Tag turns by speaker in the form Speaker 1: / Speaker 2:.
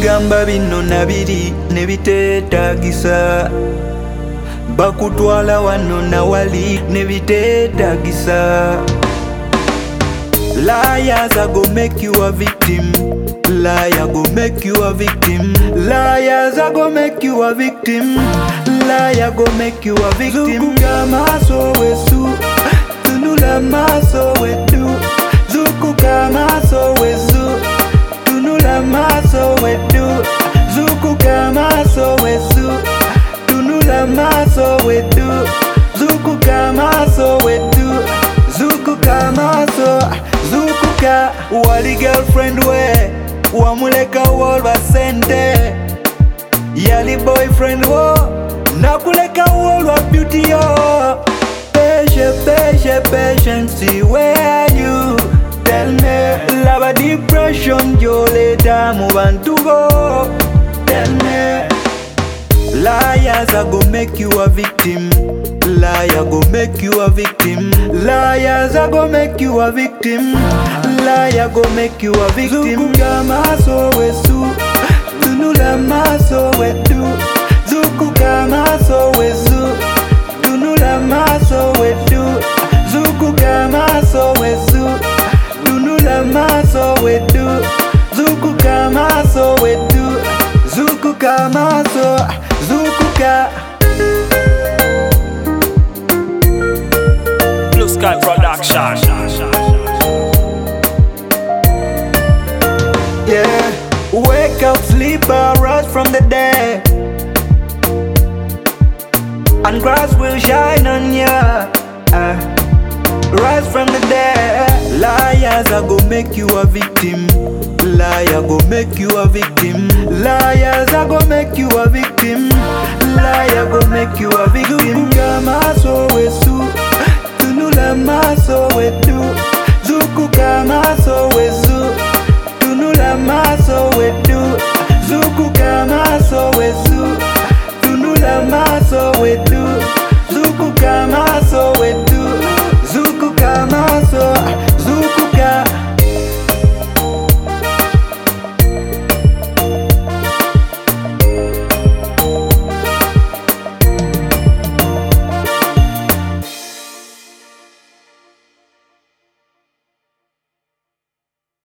Speaker 1: Bakugamba bino nabiri nebiteetagisa, bakutwala wano nawali nebiteetagisa. Liars are go make you a victim. Liar go make you a victim. Liars are go make you a victim. Liar go make you a victim. Zukuka maso wesu, tunula maso wetu. Zukuka maso wesu, tunula maso wetu. Zukuka maso wesu, tunula maso wetu. Zukuka maso wetu. Zukuka maso, zukuka. Wali girlfriend we, wamuleka wolwa sente. Yali boyfriend wo, nakuleka wolwa beauty yo. Patience, where are you? Tell me, lava depression, yo later move on to go. Tell me, liars are go make you a victim. Liar go make you a victim. Liars are go make you a victim. Liar go make you a victim. Zukuka maso wesu, tunula maso wetu. Zukuka maso wesu, tunula maso wetu. Zukuka maso wesu, tunula maso wetu. Zukuka maso wetu. Zukuka maso, zukuka.
Speaker 2: Blue Sky Production.
Speaker 1: Yeah, wake up, sleep, rise from the dead, and grass will shine on ya. Rise from the dead. Liars are go make you a victim. Liar go make you a victim. Liars are go make you a victim. Liar go make you a victim. Zukuka maso wesu, tunula maso wetu. Zukuka maso wesu, tunula maso